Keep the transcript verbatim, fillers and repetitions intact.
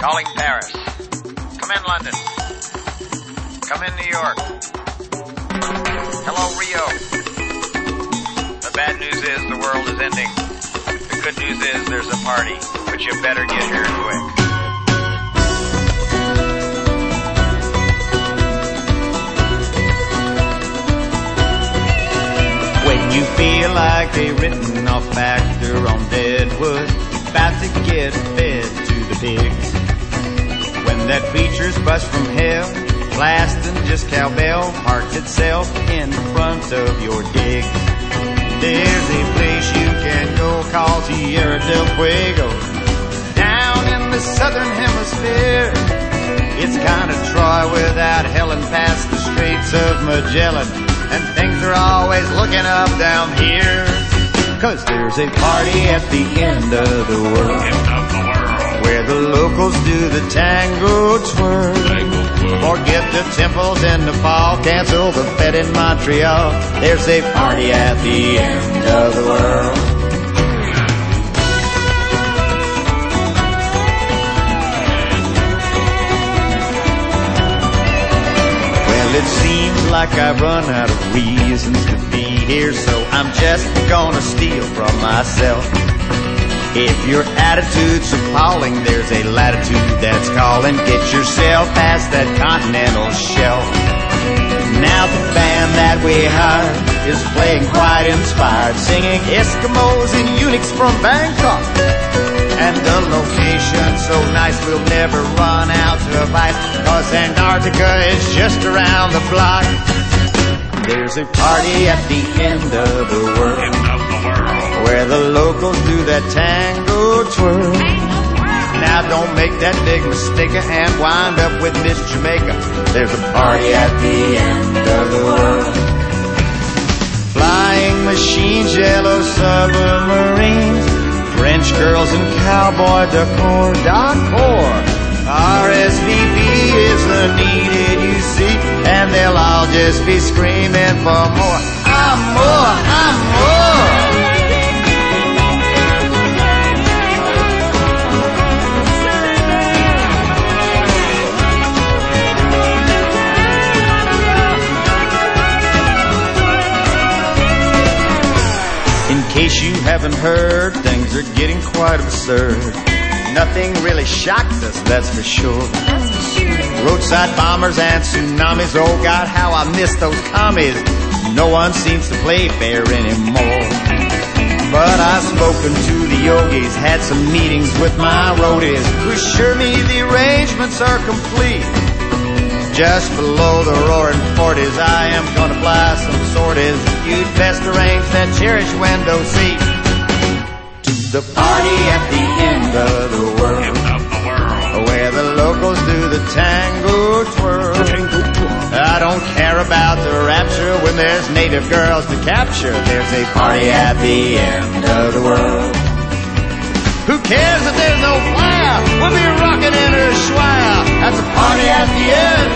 Calling Paris. Come in, London. Come in, New York. Hello, Rio. The bad news is the world is ending. The good news is there's a party, but you better get here quick. When you feel like a written off actor on Deadwood, about to get fed to the pigs. When that preacher's bust from hell, blasting just cowbell, parks itself in front of your digs. There's a place you can go called Tierra del Fuego, down in the southern hemisphere. It's kind of Troy without Helen past the Straits of Magellan, and things are always looking up down here. Cause there's a party at the end of the world, where the locals do the tango twirl. Forget the temples in Nepal, cancel the fete in Montreal. There's a party at the end of the world. Well, it seems like I've run out of reasons to be here, so I'm just gonna steal from myself. If your attitude's appalling, there's a latitude that's calling. Get yourself past that continental shelf. Now the band that we hired is playing quite inspired, singing Eskimos and eunuchs from Bangkok. And the location's so nice we'll never run out of ice, cause Antarctica is just around the block. There's a party at the end of the world, where the locals do that tango twirl. Now don't make that big mistake and wind up with Miss Jamaica. There's a party at the end of the world. Flying machines, yellow submarines, French girls and cowboy decor, decor. R S V P isn't needed, you see, and they'll all just be screaming for more. I'm more, I'm more. In case you haven't heard, things are getting quite absurd. Nothing really shocks us, that's for sure. That's for sure. Roadside bombers and tsunamis, oh God, how I miss those commies. No one seems to play fair anymore. But I've spoken to the yogis, had some meetings with my roadies, who assure me the arrangements are complete. Just below the roaring forties, I am gonna fly some sorties. You'd best arrange that cherished window seat. The party at the end of the world, where the locals do the tango twirl. I don't care about the rapture when there's native girls to capture. There's a party at the end of the world. Who cares if there's no fire? We'll be rocking in Ushuaia. That's a party at the end